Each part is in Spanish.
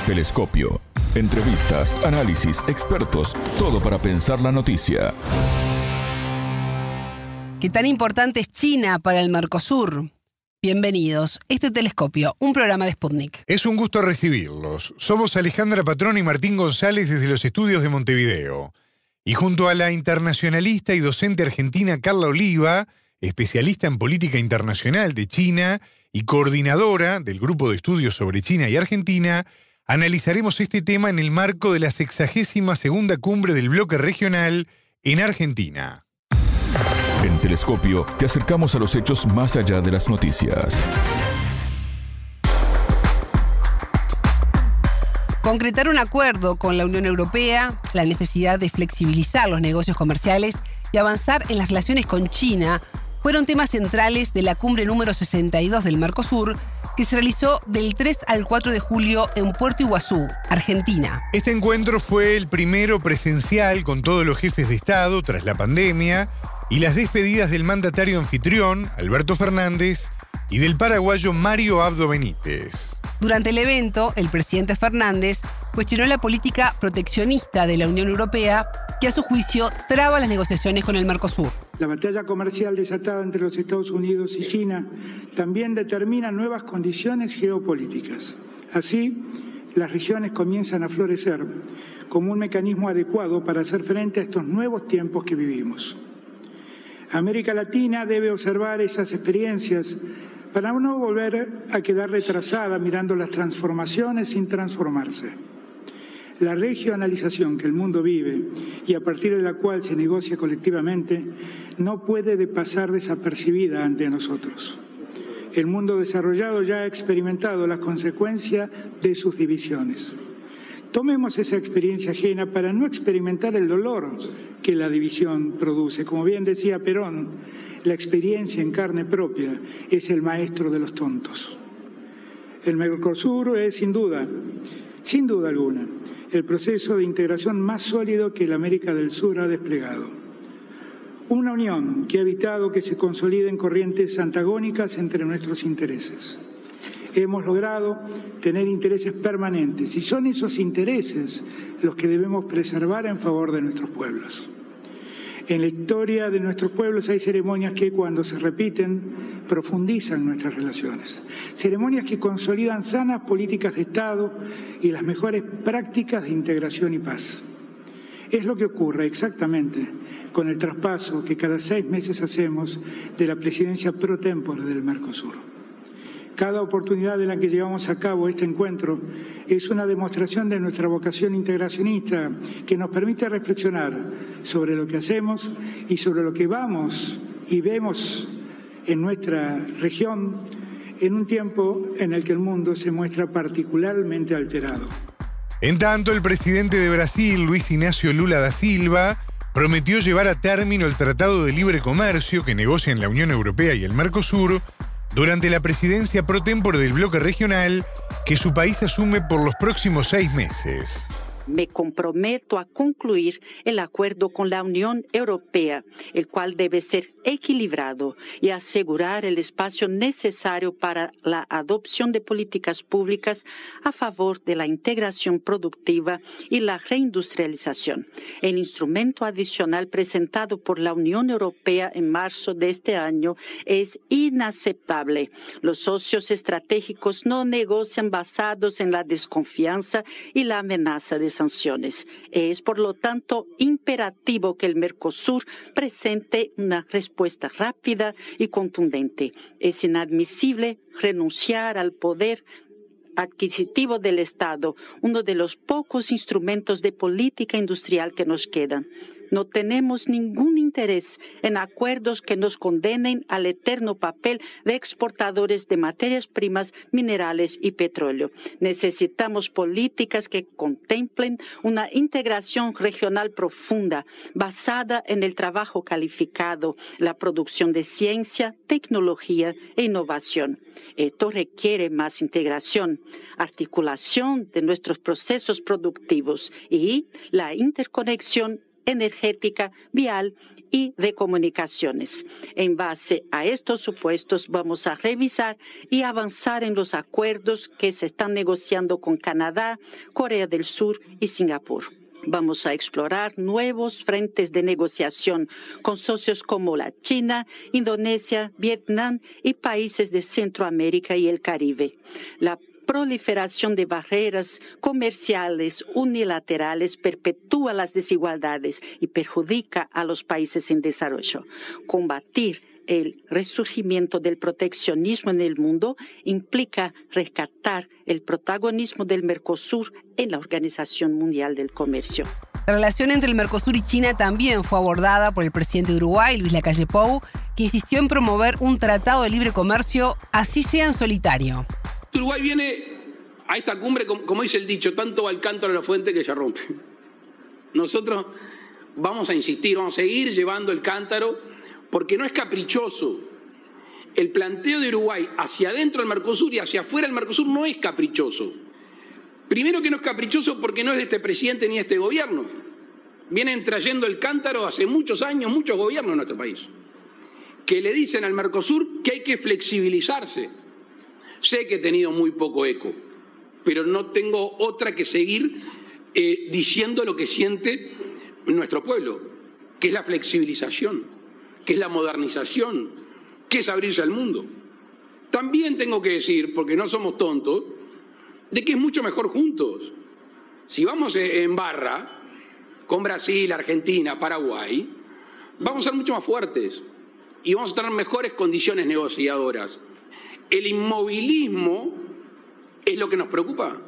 Telescopio. Entrevistas, análisis, expertos, todo para pensar la noticia. ¿Qué tan importante es China para el Mercosur? Bienvenidos. Esto es Telescopio, un programa de Sputnik. Es un gusto recibirlos. Somos Alejandra Patrón y Martín González desde los estudios de Montevideo. Y junto a la internacionalista y docente argentina Carla Oliva, especialista en política internacional de China y coordinadora del Grupo de Estudios sobre China y Argentina, analizaremos este tema en el marco de la 62ª Cumbre del Bloque Regional en Argentina. En Telescopio te acercamos a los hechos más allá de las noticias. Concretar un acuerdo con la Unión Europea, la necesidad de flexibilizar los negocios comerciales y avanzar en las relaciones con China fueron temas centrales de la cumbre número 62 del Mercosur, que se realizó del 3 al 4 de julio en Puerto Iguazú, Argentina. Este encuentro fue el primero presencial con todos los jefes de Estado tras la pandemia y las despedidas del mandatario anfitrión, Alberto Fernández, y del paraguayo Mario Abdo Benítez. Durante el evento, el presidente Fernández cuestionó la política proteccionista de la Unión Europea, que a su juicio traba las negociaciones con el Mercosur. La batalla comercial desatada entre los Estados Unidos y China también determina nuevas condiciones geopolíticas. Así, las regiones comienzan a florecer como un mecanismo adecuado para hacer frente a estos nuevos tiempos que vivimos. América Latina debe observar esas experiencias para no volver a quedar retrasada mirando las transformaciones sin transformarse. La regionalización que el mundo vive y a partir de la cual se negocia colectivamente no puede pasar desapercibida ante nosotros. El mundo desarrollado ya ha experimentado las consecuencias de sus divisiones. Tomemos esa experiencia ajena para no experimentar el dolor que la división produce. Como bien decía Perón, la experiencia en carne propia es el maestro de los tontos. El Mercosur es sin duda alguna, el proceso de integración más sólido que la América del Sur ha desplegado. Una unión que ha evitado que se consoliden corrientes antagónicas entre nuestros intereses. Hemos logrado tener intereses permanentes y son esos intereses los que debemos preservar en favor de nuestros pueblos. En la historia de nuestros pueblos hay ceremonias que, cuando se repiten, profundizan nuestras relaciones. Ceremonias que consolidan sanas políticas de Estado y las mejores prácticas de integración y paz. Es lo que ocurre exactamente con el traspaso que cada 6 meses hacemos de la presidencia pro tempore del Mercosur. Cada oportunidad en la que llevamos a cabo este encuentro es una demostración de nuestra vocación integracionista que nos permite reflexionar sobre lo que hacemos y sobre lo que vamos y vemos en nuestra región en un tiempo en el que el mundo se muestra particularmente alterado. En tanto, el presidente de Brasil, Luis Ignacio Lula da Silva, prometió llevar a término el Tratado de Libre Comercio que negocian la Unión Europea y el Mercosur durante la presidencia pro tempore del bloque regional que su país asume por los próximos 6 meses. Me comprometo a concluir el acuerdo con la Unión Europea, el cual debe ser equilibrado y asegurar el espacio necesario para la adopción de políticas públicas a favor de la integración productiva y la reindustrialización. El instrumento adicional presentado por la Unión Europea en marzo de este año es inaceptable. Los socios estratégicos no negocian basados en la desconfianza y la amenaza de sanciones. Es, por lo tanto, imperativo que el Mercosur presente una respuesta rápida y contundente. Es inadmisible renunciar al poder adquisitivo del Estado, uno de los pocos instrumentos de política industrial que nos quedan. No tenemos ningún interés en acuerdos que nos condenen al eterno papel de exportadores de materias primas, minerales y petróleo. Necesitamos políticas que contemplen una integración regional profunda, basada en el trabajo calificado, la producción de ciencia, tecnología e innovación. Esto requiere más integración, articulación de nuestros procesos productivos y la interconexión energética, vial y de comunicaciones. En base a estos supuestos, vamos a revisar y avanzar en los acuerdos que se están negociando con Canadá, Corea del Sur y Singapur. Vamos a explorar nuevos frentes de negociación con socios como la China, Indonesia, Vietnam y países de Centroamérica y el Caribe. La proliferación de barreras comerciales unilaterales perpetúa las desigualdades y perjudica a los países en desarrollo. Combatir el resurgimiento del proteccionismo en el mundo implica rescatar el protagonismo del Mercosur en la Organización Mundial del Comercio. La relación entre el Mercosur y China también fue abordada por el presidente de Uruguay, Luis Lacalle Pou, que insistió en promover un tratado de libre comercio, así sea en solitario. Uruguay viene a esta cumbre, como dice el dicho, tanto va el cántaro a la fuente que ya rompe. Nosotros vamos a insistir, vamos a seguir llevando el cántaro, porque no es caprichoso. El planteo de Uruguay hacia adentro del Mercosur y hacia afuera del Mercosur no es caprichoso. Primero que no es caprichoso porque no es de este presidente ni de este gobierno. Vienen trayendo el cántaro hace muchos años, muchos gobiernos en nuestro país, que le dicen al Mercosur que hay que flexibilizarse. Sé que he tenido muy poco eco, pero no tengo otra que seguir diciendo lo que siente nuestro pueblo, que es la flexibilización, que es la modernización, que es abrirse al mundo. También tengo que decir, porque no somos tontos, de que es mucho mejor juntos. Si vamos en barra con Brasil, Argentina, Paraguay, vamos a ser mucho más fuertes y vamos a tener mejores condiciones negociadoras. El inmovilismo es lo que nos preocupa.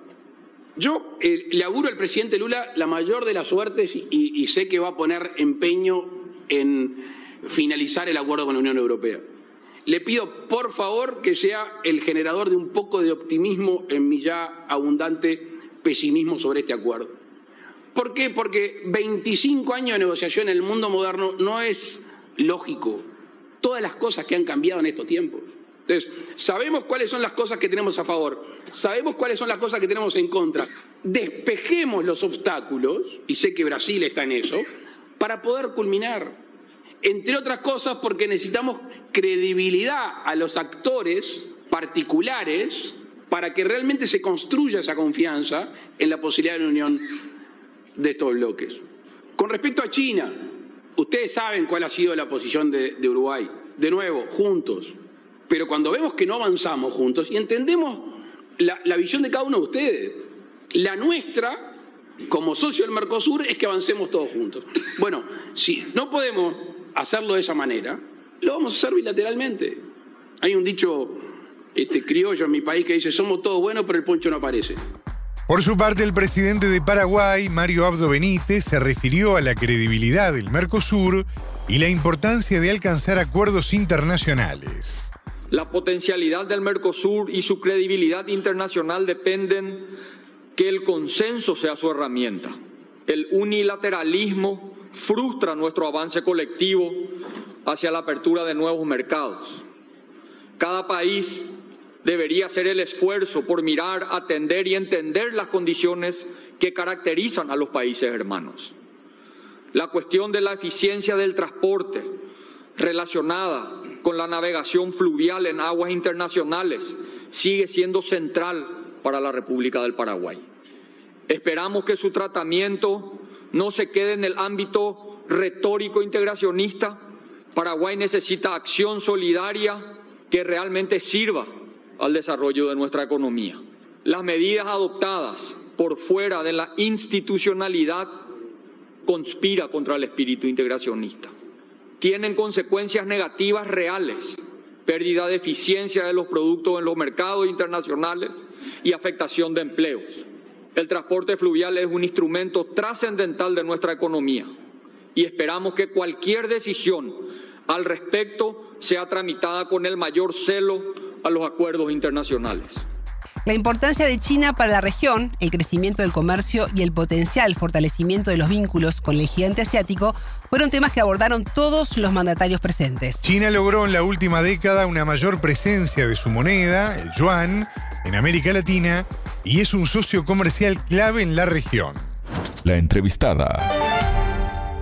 Yo le auguro al presidente Lula la mayor de las suertes y sé que va a poner empeño en finalizar el acuerdo con la Unión Europea. Le pido, por favor, que sea el generador de un poco de optimismo en mi ya abundante pesimismo sobre este acuerdo. ¿Por qué? Porque 25 años de negociación en el mundo moderno no es lógico. Todas las cosas que han cambiado en estos tiempos. Entonces, sabemos cuáles son las cosas que tenemos a favor, sabemos cuáles son las cosas que tenemos en contra. Despejemos los obstáculos, y sé que Brasil está en eso, para poder culminar. Entre otras cosas porque necesitamos credibilidad a los actores particulares para que realmente se construya esa confianza en la posibilidad de la unión de estos bloques. Con respecto a China, ustedes saben cuál ha sido la posición de Uruguay. De nuevo, juntos. Pero cuando vemos que no avanzamos juntos y entendemos la visión de cada uno de ustedes, la nuestra, como socio del Mercosur, es que avancemos todos juntos. Bueno, si no podemos hacerlo de esa manera, lo vamos a hacer bilateralmente. Hay un dicho criollo en mi país que dice: somos todos buenos, pero el poncho no aparece. Por su parte, el presidente de Paraguay, Mario Abdo Benítez, se refirió a la credibilidad del Mercosur y la importancia de alcanzar acuerdos internacionales. La potencialidad del Mercosur y su credibilidad internacional dependen que el consenso sea su herramienta. El unilateralismo frustra nuestro avance colectivo hacia la apertura de nuevos mercados. Cada país debería hacer el esfuerzo por mirar, atender y entender las condiciones que caracterizan a los países hermanos. La cuestión de la eficiencia del transporte relacionada con la navegación fluvial en aguas internacionales sigue siendo central para la República del Paraguay. Esperamos que su tratamiento no se quede en el ámbito retórico integracionista. Paraguay necesita acción solidaria que realmente sirva al desarrollo de nuestra economía. Las medidas adoptadas por fuera de la institucionalidad conspiran contra el espíritu integracionista. Tienen consecuencias negativas reales, pérdida de eficiencia de los productos en los mercados internacionales y afectación de empleos. El transporte fluvial es un instrumento trascendental de nuestra economía y esperamos que cualquier decisión al respecto sea tramitada con el mayor celo a los acuerdos internacionales. La importancia de China para la región, el crecimiento del comercio y el potencial fortalecimiento de los vínculos con el gigante asiático fueron temas que abordaron todos los mandatarios presentes. China logró en la última década una mayor presencia de su moneda, el yuan, en América Latina y es un socio comercial clave en la región. La entrevistada.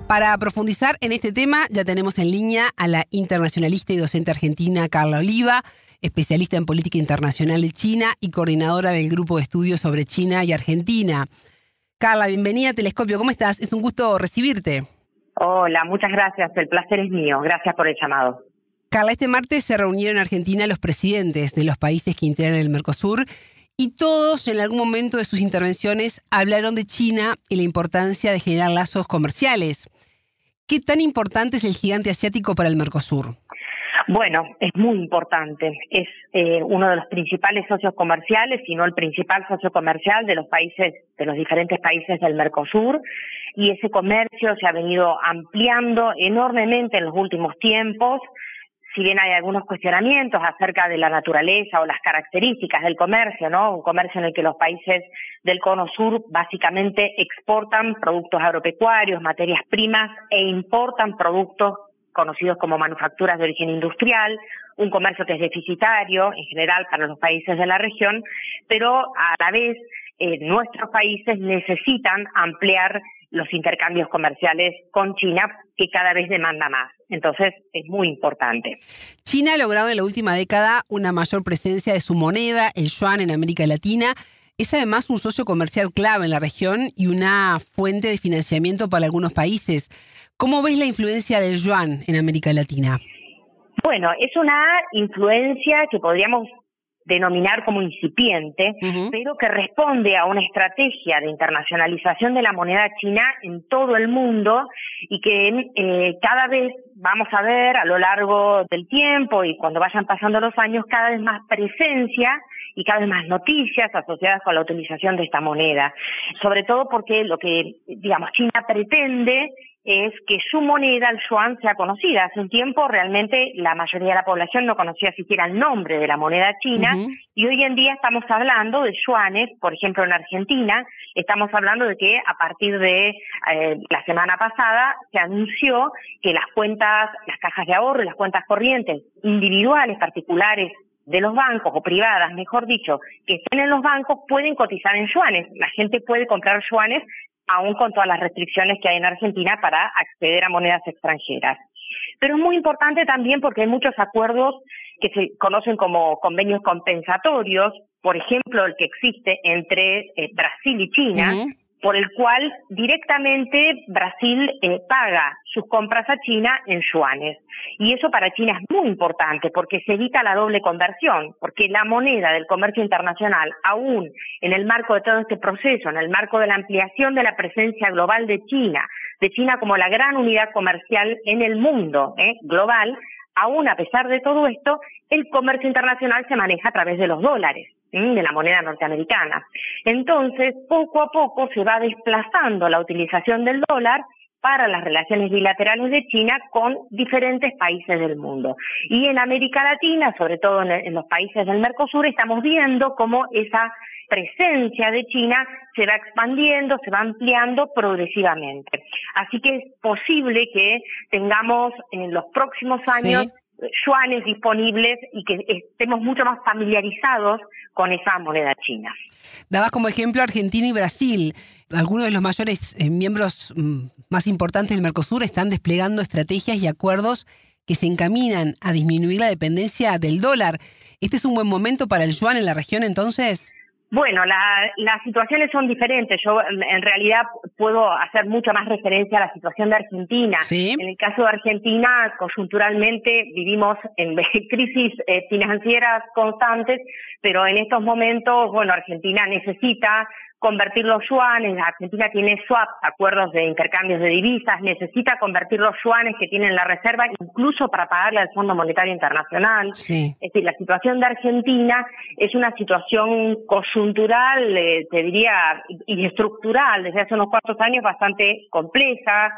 Para profundizar en este tema, ya tenemos en línea a la internacionalista y docente argentina Carla Oliva, especialista en política internacional de China y coordinadora del Grupo de Estudios sobre China y Argentina. Carla, bienvenida a Telescopio. ¿Cómo estás? Es un gusto recibirte. Hola, muchas gracias. El placer es mío. Gracias por el llamado. Carla, este martes se reunieron en Argentina los presidentes de los países que integran el Mercosur y todos en algún momento de sus intervenciones hablaron de China y la importancia de generar lazos comerciales. ¿Qué tan importante es el gigante asiático para el Mercosur? Bueno, es muy importante. Es uno de los principales socios comerciales, si no el principal socio comercial de los países, de los diferentes países del Mercosur, y ese comercio se ha venido ampliando enormemente en los últimos tiempos. Si bien hay algunos cuestionamientos acerca de la naturaleza o las características del comercio, ¿no? Un comercio en el que los países del Cono Sur básicamente exportan productos agropecuarios, materias primas e importan productos conocidos como manufacturas de origen industrial, un comercio que es deficitario en general para los países de la región, pero a la vez nuestros países necesitan ampliar los intercambios comerciales con China, que cada vez demanda más. Entonces, es muy importante. China ha logrado en la última década una mayor presencia de su moneda, el yuan, en América Latina. Es además un socio comercial clave en la región y una fuente de financiamiento para algunos países. ¿Cómo ves la influencia del yuan en América Latina? Bueno, es una influencia que podríamos denominar como incipiente, pero que responde a una estrategia de internacionalización de la moneda china en todo el mundo y que cada vez vamos a ver a lo largo del tiempo y cuando vayan pasando los años cada vez más presencia y cada vez más noticias asociadas con la utilización de esta moneda, sobre todo porque lo que, digamos, China pretende es que su moneda, el yuan, sea conocida. Hace un tiempo realmente la mayoría de la población no conocía siquiera el nombre de la moneda china y hoy en día estamos hablando de yuanes, por ejemplo en Argentina, estamos hablando de que a partir de la semana pasada se anunció que las cuentas, las cajas de ahorro y las cuentas corrientes individuales, particulares, de los bancos, o privadas, mejor dicho, que estén en los bancos, pueden cotizar en yuanes. La gente puede comprar yuanes aún con todas las restricciones que hay en Argentina para acceder a monedas extranjeras. Pero es muy importante también porque hay muchos acuerdos que se conocen como convenios compensatorios, por ejemplo, el que existe entre Brasil y China, por el cual directamente Brasil paga sus compras a China en yuanes. Y eso para China es muy importante porque se evita la doble conversión, porque la moneda del comercio internacional, aún en el marco de todo este proceso, en el marco de la ampliación de la presencia global de China como la gran unidad comercial en el mundo global, aún a pesar de todo esto, el comercio internacional se maneja a través de los dólares, de la moneda norteamericana. Entonces, poco a poco se va desplazando la utilización del dólar para las relaciones bilaterales de China con diferentes países del mundo. Y en América Latina, sobre todo en los países del Mercosur, estamos viendo cómo esa presencia de China se va expandiendo, se va ampliando progresivamente. Así que es posible que tengamos en los próximos años yuanes disponibles y que estemos mucho más familiarizados con esa moneda china. Dabas como ejemplo Argentina y Brasil. Algunos de los mayores miembros más importantes del Mercosur están desplegando estrategias y acuerdos que se encaminan a disminuir la dependencia del dólar. ¿Este es un buen momento para el yuan en la región entonces? Bueno, las situaciones son diferentes. Yo en realidad puedo hacer mucha más referencia a la situación de Argentina. ¿Sí? En el caso de Argentina, coyunturalmente vivimos en crisis financieras constantes, pero en estos momentos, bueno, Argentina necesita convertir los yuanes. Argentina tiene swaps, acuerdos de intercambios de divisas, necesita convertir los yuanes que tiene en la reserva incluso para pagarle al Fondo Monetario Internacional. Sí. Es decir, la situación de Argentina es una situación coyuntural, te diría, y estructural, desde hace unos cuantos años bastante compleja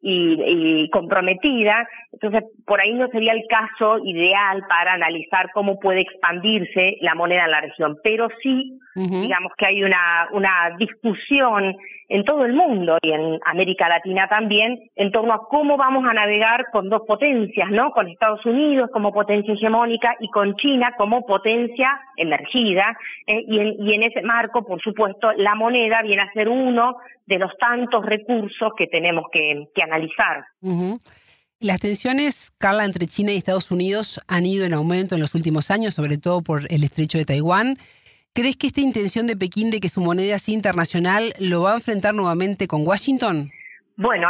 y comprometida. Entonces, por ahí no sería el caso ideal para analizar cómo puede expandirse la moneda en la región, pero sí, digamos que hay una discusión en todo el mundo y en América Latina también en torno a cómo vamos a navegar con dos potencias, ¿no? Con Estados Unidos como potencia hegemónica y con China como potencia emergida, y en ese marco, por supuesto, la moneda viene a ser uno de los tantos recursos que tenemos que analizar. analizar. Las tensiones, Carla, entre China y Estados Unidos han ido en aumento en los últimos años, sobre todo por el estrecho de Taiwán. ¿Crees que esta intención de Pekín de que su moneda sea internacional lo va a enfrentar nuevamente con Washington? Bueno,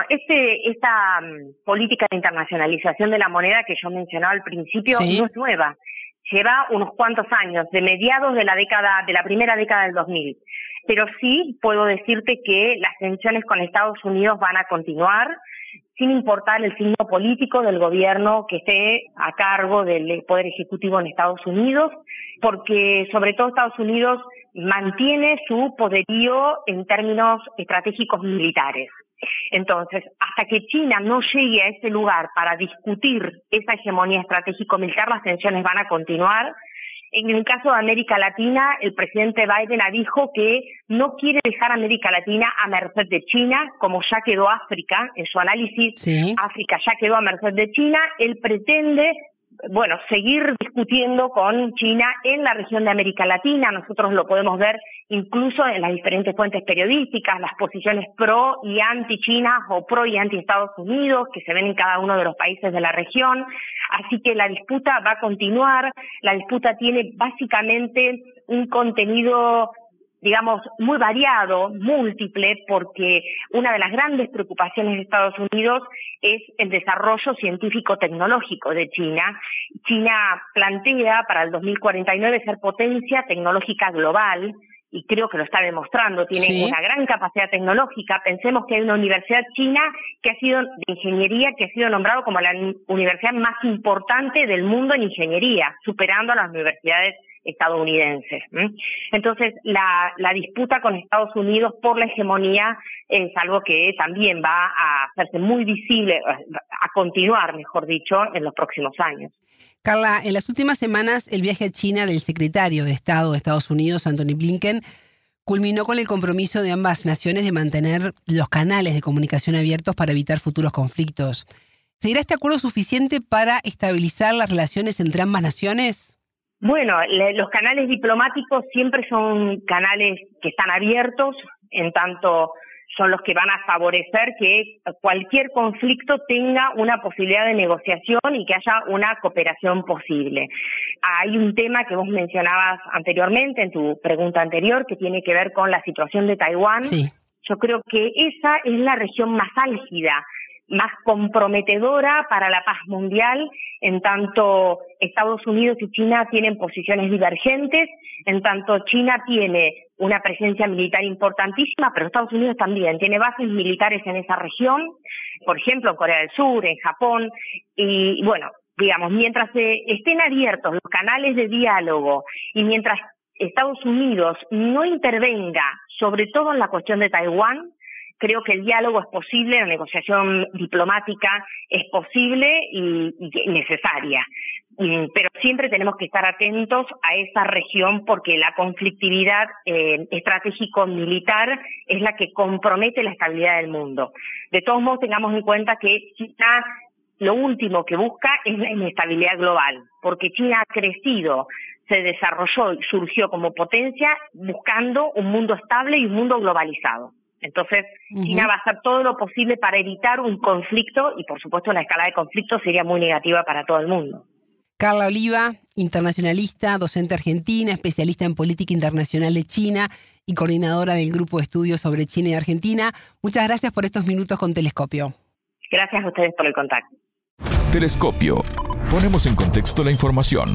esta política de internacionalización de la moneda que yo mencionaba al principio no es nueva. Lleva unos cuantos años, de mediados de la primera década del 2000. Pero sí puedo decirte que las tensiones con Estados Unidos van a continuar, sin importar el signo político del gobierno que esté a cargo del Poder Ejecutivo en Estados Unidos, porque sobre todo Estados Unidos mantiene su poderío en términos estratégicos militares. Entonces, hasta que China no llegue a ese lugar para discutir esa hegemonía estratégico-militar, las tensiones van a continuar. En el caso de América Latina, el presidente Biden dijo que no quiere dejar a América Latina a merced de China, como ya quedó África. En su análisis, África ya quedó a merced de China. Él pretende seguir discutiendo con China en la región de América Latina. Nosotros lo podemos ver incluso en las diferentes fuentes periodísticas, las posiciones pro y anti-China o pro y anti-Estados Unidos que se ven en cada uno de los países de la región. Así que la disputa va a continuar. La disputa tiene básicamente un contenido, digamos, muy variado, múltiple, porque una de las grandes preocupaciones de Estados Unidos es el desarrollo científico-tecnológico de China. China plantea para el 2049 ser potencia tecnológica global, y creo que lo está demostrando, tiene una gran capacidad tecnológica. Pensemos que hay una universidad china de ingeniería que ha sido nombrado como la universidad más importante del mundo en ingeniería, superando a las universidades estadounidenses. Entonces, la disputa con Estados Unidos por la hegemonía es algo que también va a hacerse muy visible, a continuar, mejor dicho, en los próximos años. Carla, en las últimas semanas el viaje a China del secretario de Estado de Estados Unidos, Antony Blinken, culminó con el compromiso de ambas naciones de mantener los canales de comunicación abiertos para evitar futuros conflictos. ¿Seguirá este acuerdo suficiente para estabilizar las relaciones entre ambas naciones? Bueno, los canales diplomáticos siempre son canales que están abiertos, en tanto son los que van a favorecer que cualquier conflicto tenga una posibilidad de negociación y que haya una cooperación posible. Hay un tema que vos mencionabas anteriormente en tu pregunta anterior que tiene que ver con la situación de Taiwán. Yo creo que esa es la región más álgida, más comprometedora para la paz mundial, en tanto Estados Unidos y China tienen posiciones divergentes, en tanto China tiene una presencia militar importantísima, pero Estados Unidos también tiene bases militares en esa región, por ejemplo en Corea del Sur, en Japón, y bueno, digamos, mientras estén abiertos los canales de diálogo y mientras Estados Unidos no intervenga, sobre todo en la cuestión de Taiwán, creo que el diálogo es posible, la negociación diplomática es posible y necesaria. Pero siempre tenemos que estar atentos a esa región porque la conflictividad estratégico-militar es la que compromete la estabilidad del mundo. De todos modos, tengamos en cuenta que China lo último que busca es la inestabilidad global, porque China ha crecido, se desarrolló y surgió como potencia buscando un mundo estable y un mundo globalizado. Entonces, China va a hacer todo lo posible para evitar un conflicto y, por supuesto, una escalada de conflicto sería muy negativa para todo el mundo. Carla Oliva, internacionalista, docente argentina, especialista en política internacional de China y coordinadora del Grupo de Estudios sobre China y Argentina. Muchas gracias por estos minutos con Telescopio. Gracias a ustedes por el contacto. Telescopio. Ponemos en contexto la información.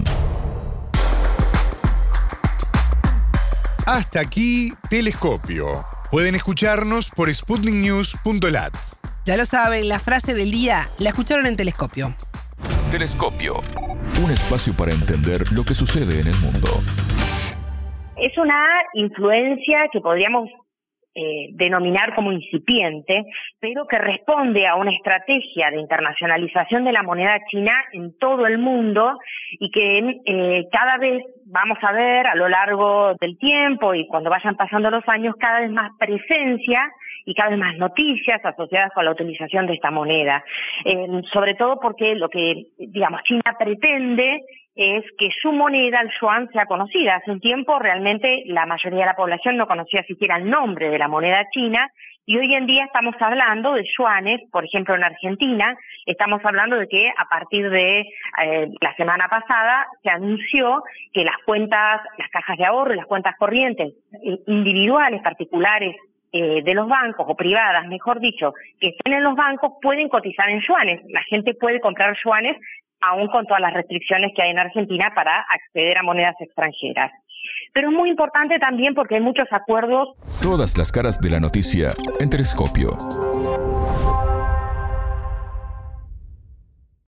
Hasta aquí, Telescopio. Pueden escucharnos por sputniknews.lat. Ya lo saben, la frase del día la escucharon en Telescopio. Telescopio. Un espacio para entender lo que sucede en el mundo. Es una influencia que podríamos denominar como incipiente, pero que responde a una estrategia de internacionalización de la moneda china en todo el mundo y que cada vez vamos a ver a lo largo del tiempo y cuando vayan pasando los años cada vez más presencia y cada vez más noticias asociadas con la utilización de esta moneda, sobre todo porque lo que, digamos, China pretende es que su moneda, el yuan, sea conocida. Hace un tiempo realmente la mayoría de la población no conocía siquiera el nombre de la moneda china, y hoy en día estamos hablando de yuanes. Por ejemplo, en Argentina estamos hablando de que a partir de la semana pasada se anunció que las cuentas, las cajas de ahorro y las cuentas corrientes individuales, particulares, de los bancos, o privadas, mejor dicho, que estén en los bancos, pueden cotizar en yuanes. La gente puede comprar yuanes aún con todas las restricciones que hay en Argentina para acceder a monedas extranjeras. Pero es muy importante también porque hay muchos acuerdos. Todas las caras de la noticia en Telescopio.